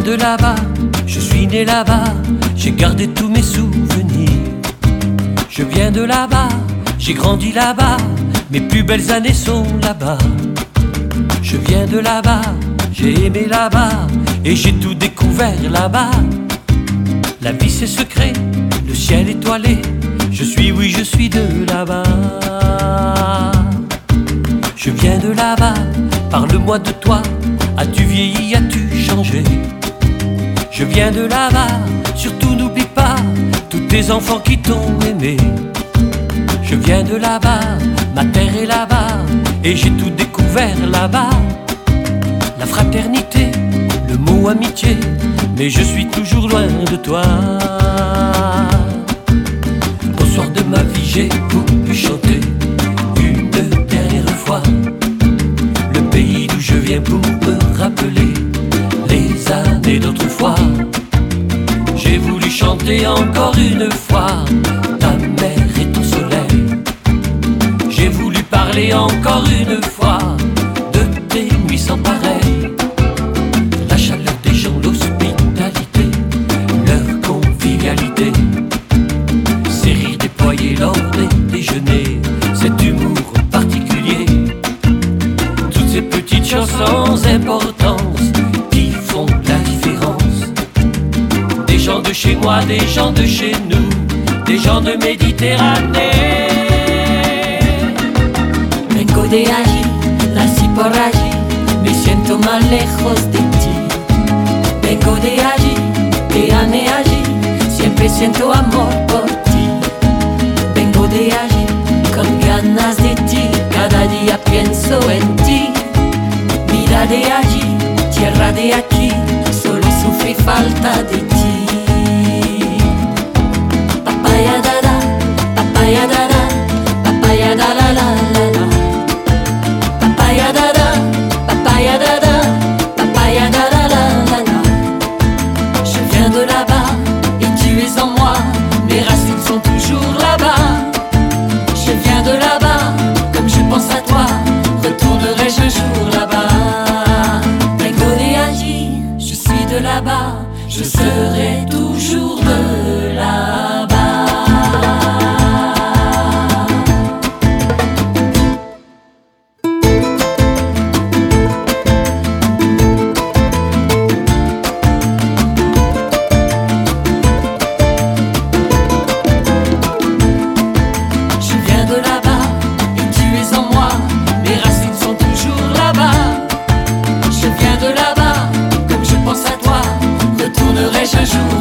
de là-bas, je suis né là-bas, j'ai gardé tous mes souvenirs. Je viens de là-bas, j'ai grandi là-bas, mes plus belles années sont là-bas. Je viens de là-bas, j'ai aimé là-bas, et j'ai tout découvert là-bas. La vie c'est secret, le ciel étoilé, je suis, oui je suis de là-bas. Je viens de là-bas, parle-moi de toi, as-tu vieilli, as-tu changé? Je viens de là-bas, surtout n'oublie pas tous tes enfants qui t'ont aimé. Je viens de là-bas, ma terre est là-bas, et j'ai tout découvert là-bas. La fraternité, le mot amitié, mais je suis toujours loin de toi. Au soir de ma vie, j'ai voulu chanter une dernière fois le pays d'où je viens pour me rappeler les années d'autrefois. J'ai voulu chanter encore une fois ta mer et ton soleil. J'ai voulu parler encore une fois de tes nuits sans pareil. La chaleur des gens, l'hospitalité, leur convivialité, ces rires déployés lors des déjeuners, cet humour particulier, toutes ces petites choses sans importance qui font la différence. Des gens de chez moi, des gens de chez nous, des gens de Méditerranée. Vengo de allí, nací por allí, me siento más lejos de ti. Vengo de allí, te amé allí, siempre siento amor por ti. Vengo de allí, con ganas de ti, cada día pienso en ti. Vida de allí, tierra de aquí, solo sufrí falta de ti. Papaya dada, papaya dada, papaya da la la la la. Papaya dada, papaya dada, papaya da la la la la. Je viens de là-bas et tu es en moi, mes racines sont toujours là-bas. Je viens de là-bas, comme je pense à toi, retournerai-je un jour là-bas. Vengo de allí, je suis de là-bas, je serai toujours de là-bas. Un jour